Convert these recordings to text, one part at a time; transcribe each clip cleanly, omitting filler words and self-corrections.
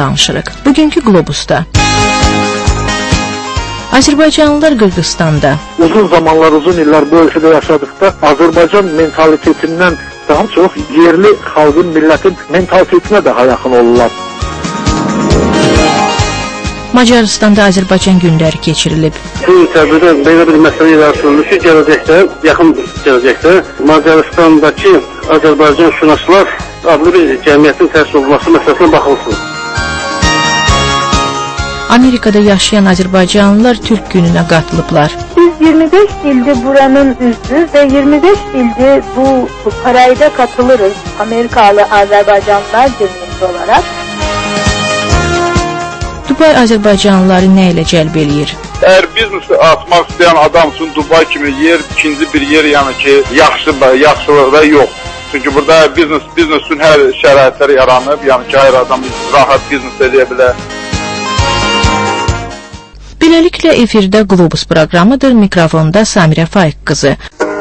danışırıq. Bugünkü Qlobusda Azərbaycanlılar Qırğızstanda uzun zamanlar, uzun illər bu ölkədə yaşadıqda Azərbaycan mentalitetindən daha çox yerli xalqın, millətin mentalitetinə daha yaxın olurlar. Macaristanda Azərbaycan günləri keçirilib. Bu təbirdə belə bir məsələ yaratılır ki, gələcəkdə, yaxın gələcəkdə Macaristandakı Azərbaycan şünaslar adlı bir cəmiyyətin təsis olunması məsələsinə baxılsın. Amerikada yaşayan Azərbaycanlılar Türk gününə qatılıblar. Biz 25 ildir buranın üzvü ve 25 ildir bu parayda katılırız Amerikalı Azerbaycanlılar cemiyeti olarak. Dubay Azərbaycanlıları nə ilə cəlb eləyir? Əgər biznesi atmaq istəyən adam üçün Dubay kimi yer ikinci bir yer, yəni ki, yaxşılıqda yox. Çünki burada biznes üçün hər şəraitlər yaranıb, yəni ki, hər adam rahat biznes edə bilər. Beləliklə efirdə Qlobus proqramıdır. Mikrofonda Samirə Faiq qızı.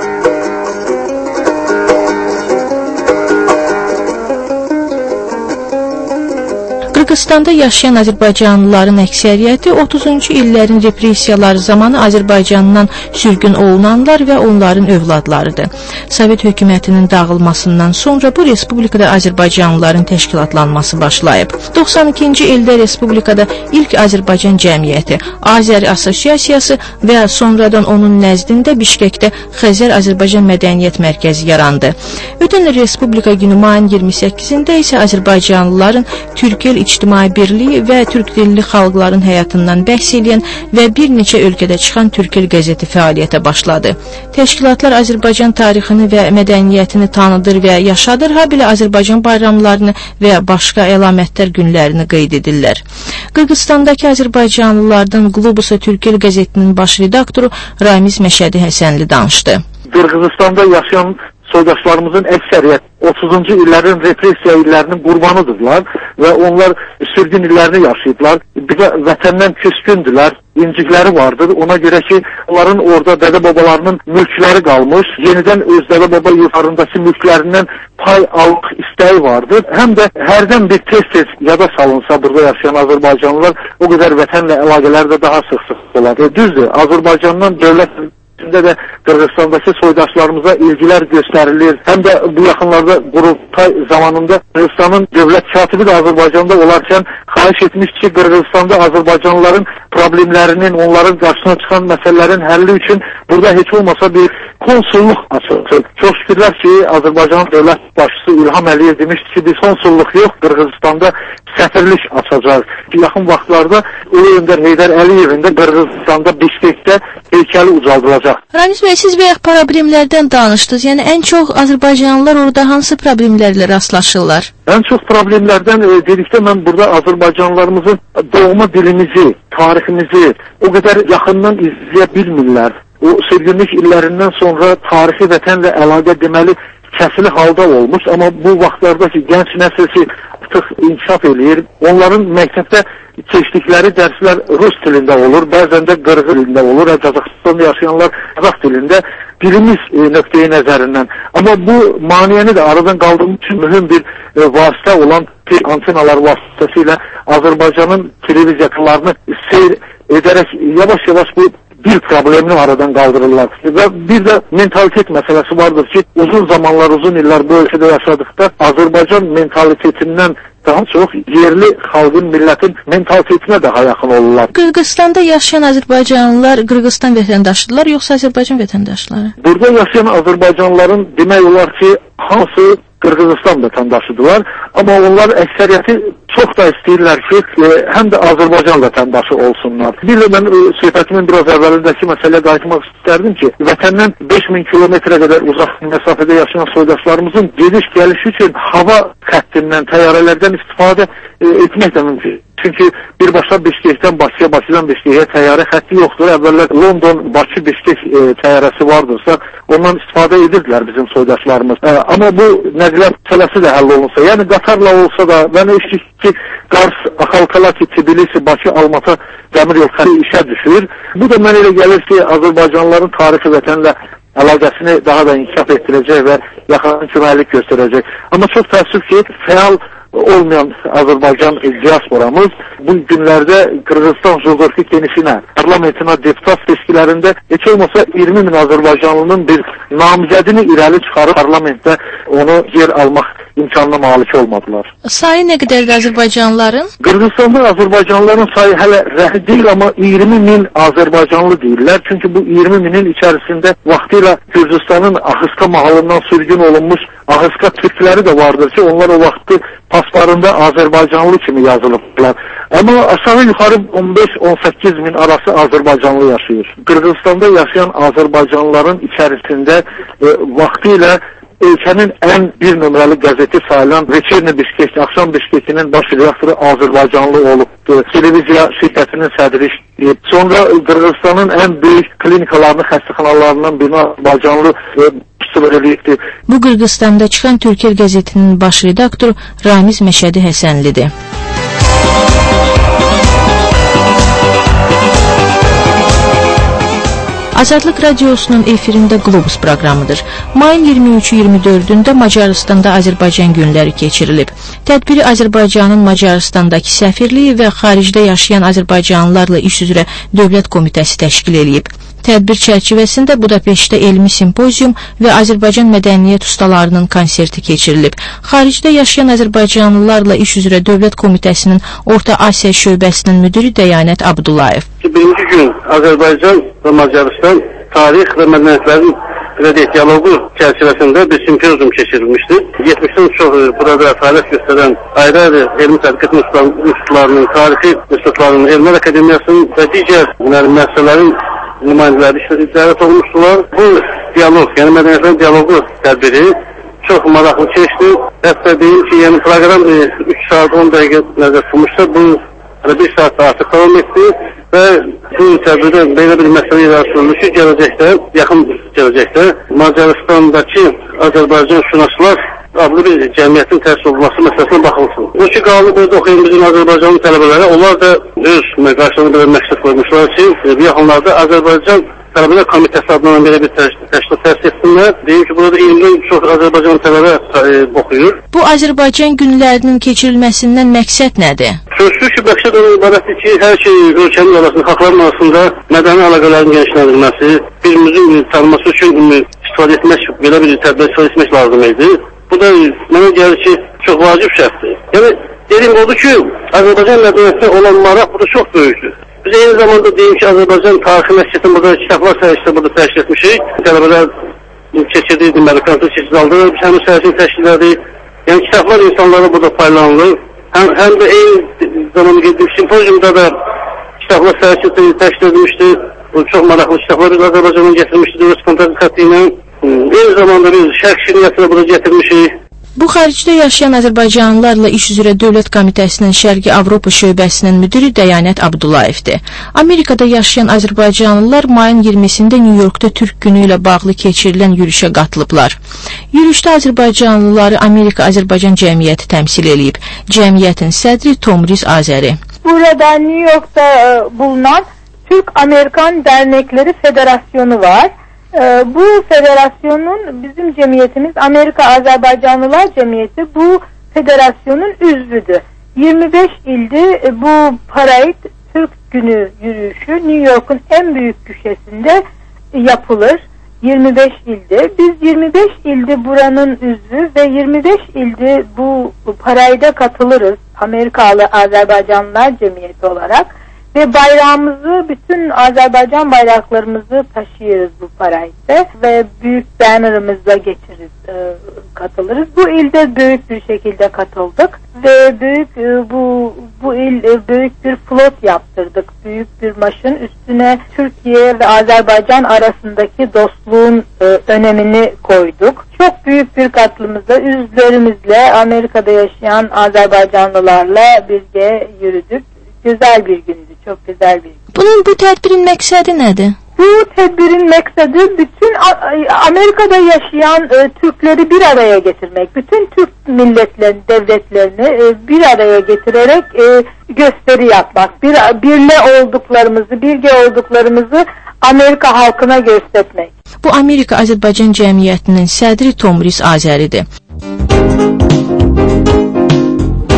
Qırğızstanda yaşayan Azərbaycanlıların əksəriyyəti 30-cu illərin repressiyaları zamanı Azərbaycandan sürgün olunanlar və onların övladlarıdır. Sovet hökumətinin dağılmasından sonra bu respublikada Azərbaycanlıların təşkilatlanması başlayıb. 92-ci ildə respublikada ilk Azərbaycan cəmiyyəti, Azəri Assosiasiyası və sonradan onun nəzdində Bişkekdə Xəzər Azərbaycan Mədəniyyət Mərkəzi yarandı. Ötən il Respublika günü mayın 28-də isə Azərbaycanlıların Türkiyə İctimai Birliyi və Türk dilli xalqların həyatından bəhs edən və bir neçə ölkədə çıxan Türkil qəzeti fəaliyyətə başladı. Təşkilatlar Azərbaycan tarixini və mədəniyyətini tanıdır və yaşadır, habelə Azərbaycan bayramlarını və başqa əlamətlər günlərini qeyd edirlər. Qırğızstandakı Azərbaycanlılardan Qlobusa Türkil qəzetinin baş redaktoru Ramiz Məşədi Həsənli danışdı. Qırğızstanda yaşayan soydaşlarımızın əksəriyyət 30-cu illərin repressiya illərinin qurbanıdırlar və onlar sürgün illərini yaşayıblar. Bir də vətəndən küskündülər, incikləri vardır. Ona görə ki, onların orada dədə-babalarının mülkləri qalmış, yenidən öz dədə-baba yurtlarındakı mülklərindən pay almaq istəyi vardır. Həm də hərdən bir tez-tez yada salınsa burada yaşayan Azərbaycanlılar o qədər vətənlə əlaqələri də daha sıx-sıx olar. Düzdür, Azərbaycandan dövlət də Qırğızstandakı soydaşlarımıza ilgilər göstərilir. Həm də bu yaxınlarda qurultay zamanında Qırğızstanın dövlət katibi də Azərbaycanda olarkən xahiş etmiş ki, Qırğızstanda Azərbaycanlıların problemlərinin, onların qarşısına çıxan məsələlərin həlli üçün burada heç olmasa bir konsulluq açılsın. Çox şükürlər ki, Azərbaycanın dövlət başçısı İlham Əliyev demişdi ki, biz konsulluq yox, Qırğızstanda səfirlik açacaq. Yaxın vaxtlarda Ulu Öndər Heydər Əliyevin də Qırğızstanda Bişkekdə heykəli ucaldılacaq. Ramiz bəy, siz bayaq problemlərdən danışdınız. Yəni ən çox Azərbaycanlılar orada hansı problemlərlə rastlaşırlar? Ən çox problemlərdən dedikdə mən burada Azərbaycanlılarımızın doğma dilimizi, tariximizi o qədər yaxından izləyə bilmirlər. O sürgünlük illərindən sonra tarixi vətənlə əlaqə deməli kəsili halda olmuş, amma bu vaxtlardakı gənc nəsil ki, artıq inkişaf eləyir. Onların məktəbdə keçdikləri dərslər rus dilində olur, bəzən də qırğız dilində olur, Qazaxıstanda yaşayanlar Qazax dilində dilimiz nöqteyi nəzərindən. Amma bu maniyəni də aradan qaldırmaq üçün mühüm bir vasitə olan antenalar vasitəsilə Azərbaycanın televiziya kanallarını seyr edərək yavaş-yavaş bu dil problemini aradan qaldırırlar. Və bir də mentalitet məsələsi vardır ki, uzun zamanlar, uzun illər bu ölkədə yaşadıqda Azərbaycan mentalitetindən daha çox yerli xalqın, millətin mentalitetinə daha yaxın olurlar. Qırğızstanda yaşayan Azərbaycanlılar Qırğızstan vətəndaşdırlar, yoxsa Azərbaycan vətəndaşları? Burada yaşayan Azərbaycanlıların demək olar ki, hansı Qırğızstan vətəndaşıdırlar, amma onlar əksəriyyəti çox da istəyirlər ki, həm də Azərbaycan vətəndaşı olsunlar. Bir də mən söhbətimin biraz əvvəlindəki məsələyə qayıtmaq istərdim ki, vətəndən 5000 kilometrə qədər uzaq məsafədə yaşayan soydaşlarımızın gediş-gəliş üçün hava xəttindən, təyyarələrdən istifadə etmək də mümkün. Çünki birbaşa Bişkekdən Bakıya, Bakıdan Bişkeyə təyyarə xətti yoxdur. Əvvəllər London-Bakı-Bişkek təyyarəsi vardırsa, ondan istifadə edirdilər bizim soydaşlarımız. Amma bu nəqliyyat məsələsi də həll olunsa, yəni qatarla olsa da, mən eşitdik ki, Qars, Axalkalaki, Tbilisi, Bakı, Almatı dəmir yol xətti işə düşür. Bu da mənə elə gəlir ki, Azərbaycanlıların tarixi vətənlə əlaqəsini daha da inkişaf etdirəcək və yaxın köməklik göstərəcək. Amma çox təəssüf ki, fəal olmayan Azərbaycan diasporamız bu günlərdə Qırğızstan Jozorki Kenişinə, parlamentina deputat seçkilərində heç olmasa 20 min Azərbaycanlının bir namizədini irəli çıxarıb parlamentdə onu yer almaq imkanına malik olmadılar. Sayı nə qədərdir Azərbaycanlıların? Qırğızstanda Azərbaycanlıların sayı hələ rəhi deyil, amma 20 min Azərbaycanlı deyirlər. Çünki bu 20 minin içərisində vaxtilə Gürcüstanın Axıska mahalından sürgün olunmuş Axıska türkləri də vardır ki, onlar o vaxtı paslarında Azərbaycanlı kimi yazılıblar. Amma aşağı yuxarı 15-18 min arası Azərbaycanlı yaşayır. Qırğızstanda yaşayan Azərbaycanlıların içərisində vaxtilə ölkənin ən bir nömrəli qəzeti sayılan Veçerni Bişkek, Axşam Bişkekinin baş redaktoru Azərbaycanlı olubdu. Televiziya şirkətinin sədri işləyib. Sonra Qırğızstanın ən böyük klinikalarının, xəstəxanalarından birini Azərbaycanlı eləyibdi. Bu Qırğızstanda çıxan Türkiyə qəzetinin baş redaktoru Ramiz Məşədi Həsənlidir. Azadlıq Radiosunun efirində Globus proqramıdır. Mayın 23-24-də Macaristanda Azərbaycan günləri keçirilib. Tədbiri Azərbaycanın Macaristandakı səfirliyi və xaricdə yaşayan Azərbaycanlılarla iş üzrə Dövlət Komitəsi təşkil edib. Tədbir çərçivəsində Budapeştdə elmi simpozium və Azərbaycan mədəniyyət ustalarının konserti keçirilib. Xaricdə yaşayan Azərbaycanlılarla iş üzrə Dövlət Komitəsinin Orta Asiya şöbəsinin müdiri Dəyanət Abdullayev. Birinci gün Azərbaycan və Macaristan tarix və mədəniyyətlərin dialogu çərçivəsində bir simpozium keçirilmişdir. 70-dən çox burada fəaliyyət göstərən ayrı-ayrı elmi tədqiqat institutlarının, tarixi institutlarının, Elmlər Akademiyasının və digər müəssisələrin nümayəndələri dəvət olmuşdular. Bu dialog, yəni mədəniyyətlərin dialogu tədbiri çox maraqlı keçdi. Hətta deyim ki, yəni proqram 3 saat 10 dəqiqə nəzər tutulmuşsa, bu 1 saat artıq davam etdi və bu tədbirdə belə bir məsələ irəli sürülür ki, yaxın gələcəkdə Macaristandakı Azərbaycan şünaslar adlı bir cəmiyyətin təsis olunması məsələsinə baxılsın. Bu ki, qaldı burada oxuyan bizim Azərbaycanlı tələbələrə, onlar da öz qarşılığında bir məqsəd qoymuşlar ki, bu yaxınlarda Azərbaycan Tələbələr Komitəsi adlanan belə bir təşkilat təsis etsinlər. Deyim ki, burada 20-dən çox Azərbaycan tələbə oxuyur. Bu Azərbaycan günlərinin keçirilməsindən məqsəd nədir? Sözsüz ki, məqsəd onun ibarətdir ki, hər şey ölkənin arasında, xalqların arasında mədəni əlaqələrin genişləndirilməsi, birimizin tanınması üçün istifadə etmək, belə bir tədbir istifadə etmək lazım idi. Bu da mənə gəlir ki, çox vacib şərtdir. Yəni, dediyim odur ki, Azərbaycan mədəniyyətinə olan maraq burada çox böyükdür. Biz eyni zamanda deyim ki, Azərbaycan tarixi məscidini burada kitablar səhiyyə burada təşkil etmişik. Tələbələr keçirdiyi deməli, konfrans keçid aldı, həmin səhiyyə təşkil edik. Yəni, kitablar insanlara burada paylanılır. Həm də eyni zamanda gedib simpoziumda da kitablar səhiyyə təşkil edilmişdi. Bu çox maraqlı kitablar biz Azərbaycandan gətirmişdik, Dövlət Komitəsi xətti ilə. Eyni zamanda biz şərq şirniyyətini burada gətirmişik. Bu xaricdə yaşayan Azərbaycanlılarla iş üzrə Dövlət Komitəsinin Şərqi Avropa şöbəsinin müdiri Dəyanət Abdullayevdir. Amerikada yaşayan Azərbaycanlılar mayın 20-sində Nyu-Yorkda Türk günü ilə bağlı keçirilən yürüşə qatılıblar. Yürüşdə Azərbaycanlıları Amerika-Azərbaycan cəmiyyəti təmsil edib. Cəmiyyətin sədri Tomris Azəri. Burada New-York'ta bulunan Türk-Amerikan Dernekleri Federasyonu var. Bu federasyonun bizim cemiyetimiz Amerika Azerbaycanlılar Cemiyeti bu federasyonun üzvüdür. 25 ilde bu Parade Türk Günü yürüyüşü New York'un en büyük köşesinde yapılır. 25 ilde. Biz 25 ilde buranın üzvü ve 25 ilde bu Parade'e katılırız. Amerikalı Azerbaycanlılar Cemiyeti olarak. Ve bayrağımızı, bütün Azerbaycan bayraklarımızı taşıyoruz bu parade'de ve büyük bannerımızla katılırız. Bu ilde büyük bir şekilde katıldık ve bu il büyük bir flot yaptırdık. Büyük bir maşın üstüne Türkiye ve Azerbaycan arasındaki dostluğun önemini koyduk. Çok büyük bir katılımızla, üzlerimizle Amerika'da yaşayan Azerbaycanlılarla birlikte yürüdük. Güzel bir gündü, çok güzel bir gündü. Bu tədbirin məqsədi nədir? Bu tedbirin məqsədi bütün Amerika'da yaşayan Türkleri bir araya getirmek. Bütün Türk milletlerini, devletlerini bir araya getirerek gösteri yapmak. Birge olduklarımızı Amerika halkına göstermek. Bu Amerika-Azərbaycan cəmiyyətinin sədri Tomris Azəridir.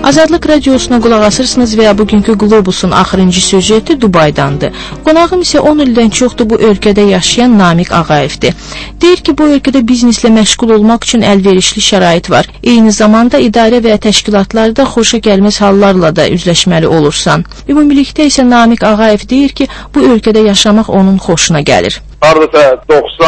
Azadlıq radiosuna qulaq asırsınız və bugünkü Globusun axırıncı süjeti Dubaydandır. Qonağım isə 10 ildən çoxdur bu ölkədə yaşayan Namiq Ağayevdir. Deyir ki, bu ölkədə bizneslə məşğul olmaq üçün əlverişli şərait var. Eyni zamanda idarə və təşkilatlarda xoşa gəlməz hallarla da üzləşməli olursan. Ümumilikdə isə Namiq Ağayev deyir ki, bu ölkədə yaşamaq onun xoşuna gəlir. Hardasa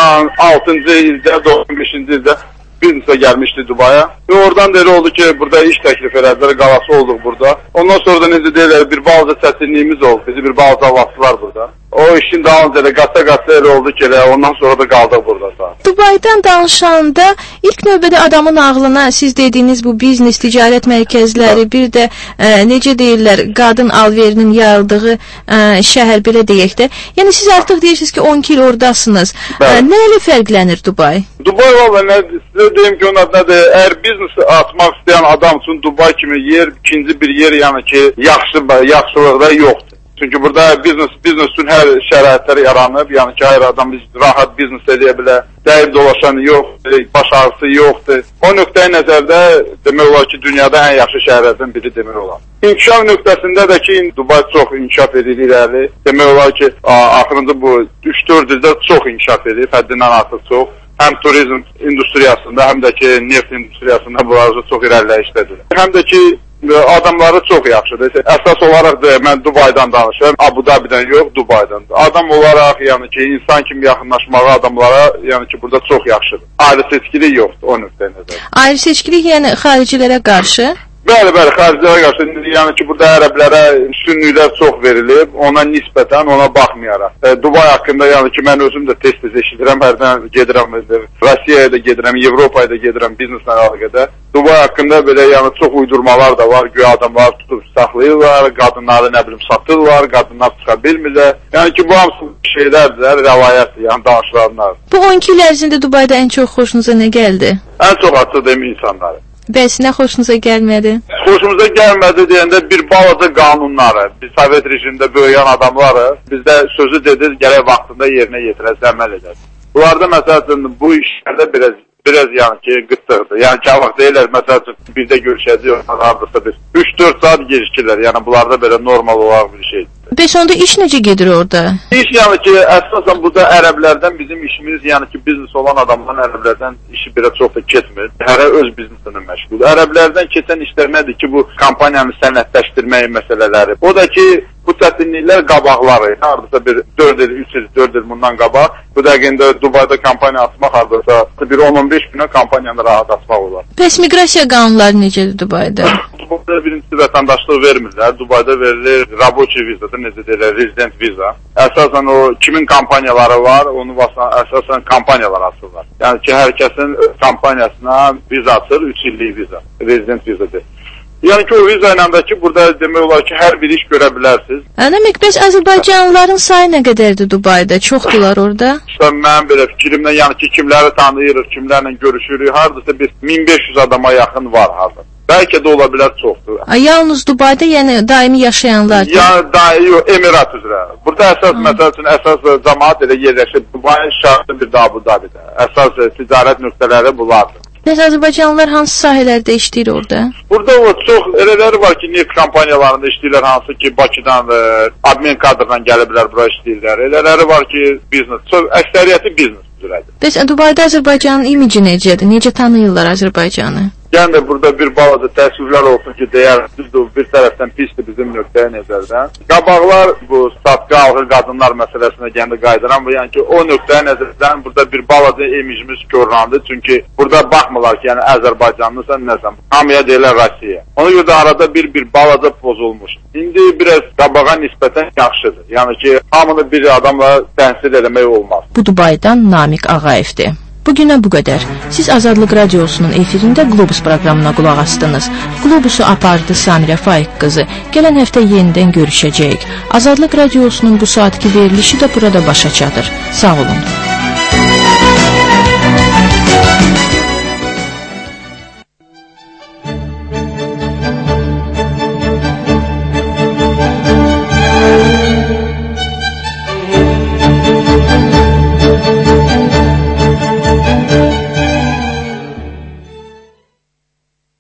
96-cı ildə, 95-ci ildə biznesə gəlmişdi Dubaya. Və oradan da elə oldu ki, burada iş təklif elədilər, qalası olduq burada. Ondan sonra da necə deyirlər, bir balaca çətinliyimiz oldu, bizi bir balaca vasılar burada. O işin dalınca elə qasa elə oldu ki, elə ondan sonra da qaldıq burada. Dubaydan danışanda ilk növbədə adamın ağlına siz dediyiniz bu biznes, ticarət mərkəzləri, bir də necə deyirlər, qadın alverinin yayıldığı şəhər belə deyək də. Yəni siz artıq deyirsiniz ki, 12 il oradasınız. Nə ilə fərqlənir Dubay? Dubay valla sizə deyim ki, onun adına əgər biznesi açmaq istəyən adam üçün Dubay kimi yer, ikinci bir yer yəni ki, yaxşılıqda yoxdur. Çünki burada biznes üçün hər şəraitlər yaranıb, yəni ki, hər adam rahat biznes edə bilər, dəyib dolaşan yoxdur, baş ağrısı yoxdur. O nöqtəyi nəzərdə demək olar ki, dünyada ən yaxşı şəhərlərdən biri demək olar. İnkişaf nöqtəsində də ki, Dubay çox inkişaf edir irəli. Demək olar ki, axırıncı bu 3-4 ildə çox inkişaf edir, həddindən artıq çox. Həm turizm industriyasında, həm də ki, neft industriyasında bunlar çox irəliləyişdədir. Həm də ki, adamları çox yaxşıdır. Əsas olaraq da mən Dubaydan danışıram. Abu Dhabi'dən yox, Dubaydan. Adam olaraq, yəni ki, insan kimi yaxınlaşmağı adamlara, yəni ki, burada çox yaxşıdır. Ayrı seçkilik yoxdur, o nöqtəyə nəzər. Ayrı seçkilik, yəni xaricilərə qarşı? Bəli, xaricilərə qarşı, yəni ki, burada ərəblərə üstünlüklər çox verilib, ona nisbətən, ona baxmayaraq. Dubay haqqında, yəni ki, mən özüm də tez-tez eşidirəm, hərdən gedirəm, Rusiyaya da gedirəm, Avropaya da gedirəm bizneslə əlaqədə. Dubay haqqında belə, yəni çox uydurmalar da var, güya adamlar tutub saxlayırlar, qadınları, nə bilim, satırlar, qadınlar çıxa bilmirlər. Yəni ki, bu hamısı şeylərdir, rəvayətdir, yəni danışılanlar. Bu 12 il ərzində Dubayda ən çox xoşunuza nə gəldi? Ən çox açıq deyim insanları. Bəs nə xoşunuza gəlmədi? Xoşumuza gəlmədi deyəndə bir balaca qanunları, biz Sovet rejimində böyüyən adamları bizdə sözü dedir, gərək vaxtında yerinə yetirəz, əməl edər. Bunlarda məsələn bu işlərdə biraz yəni ki, qıtlıqdır. Yəni ki, vaxt deyirlər, məsələn, birdə görüşəcək, hardasa bir 3-4 saat gecikirlər. Yəni bunlarda belə normal olaraq bir şeydir. Bəs onda iş necə gedir orada? İş yəni ki, əsasən burada ərəblərdən bizim işimiz, yəni ki, biznes olan adamların ərəblərdən işi belə çox da keçmir. Hərə öz bizneslə məşğul. Ərəblərdən keçən işlər nədir ki, bu kampaniyanı sənədləşdirmək məsələləri. O da ki, bu çətinliklər qabaqları. Hardasa bir 4 il bundan qabaq. Bu dəqiqində Dubayda kampaniya açmaq hardasa bir 10-15 günə kampaniyanı rahat açmaq olar. Bəs miqrasiya qanunları necədir Dubayda? Dubayda birincisi vətəndaşlıq vermirlər. Dubayda verilir raboçi vizadır, necə deyirlər, rezident viza. Əsasən o kimin kampaniyaları var, onu əsasən kampaniyalar açırlar. Yəni ki, hər kəsin kampaniyasına viza açır, 3 illik viza, rezident vizadır. Yəni ki, o viza ilə də ki, burada demək olar ki, hər bir iş görə bilərsiniz. Demək, bəs Azərbaycanlıların sayı nə qədərdir Dubayda? Çoxdular orada? İşte mən belə fikrimlə, yəni ki, kimləri tanıyırıq, kimlərlə görüşürük, hardasa bir 1500 adama yaxın var hardasa. Bəlkə də ola bilər çoxdur. Yalnız Dubayda, yəni daimi yaşayanlar? Yox, Emirat üzrə. Burada əsas, məsəl üçün, əsas cəmaat elə yerləşir. Dubayın şartı bir də Abu Dhabi'də. Əsas ticarət nöqtələri bunlardır. Bəs Azərbaycanlılar hansı sahələrdə işləyir orada? Burada o çox elələri var ki, neft kampaniyalarında işləyirlər, hansı ki, Bakıdan, admin kadrdan gəliblər, bura işləyirlər. Elələri var ki, biznes, əksəriyyəti biznes üzrədir. Bəs Dubayda Azərbaycanın imici necədir? Necə tanıyırlar Azərbaycanı? Yəni də burada bir balaca təəssüflər olsun ki, deyər, bir tərəfdən pisdir bizim nöqtəyə nəzərdən. Qabaqlar bu satqı alğı qadınlar məsələsinə gəndə qaydıran bu, yəni ki, o nöqtəyə nəzərdən burada bir balaca imicimiz körlandı. Çünki burada baxmırlar ki, yəni Azərbaycanlısan nəsən, hamıya deyirlər Rusiya. Ona görə də arada bir balaca pozulmuş. İndi biraz qabağa nisbətən yaxşıdır. Yəni ki, hamını bir adamla tənsil eləmək olmaz. Bu Dubaydan Namiq Ağayevdir. Bugünə bu qədər. Siz Azadlıq Radiosunun efirində Globus proqramına qulaq astınız. Globusu apardı Samirə Faiq qızı. Gələn həftə yenidən görüşəcəyik. Azadlıq Radiosunun bu saatki verilişi də burada başa çatır. Sağ olun.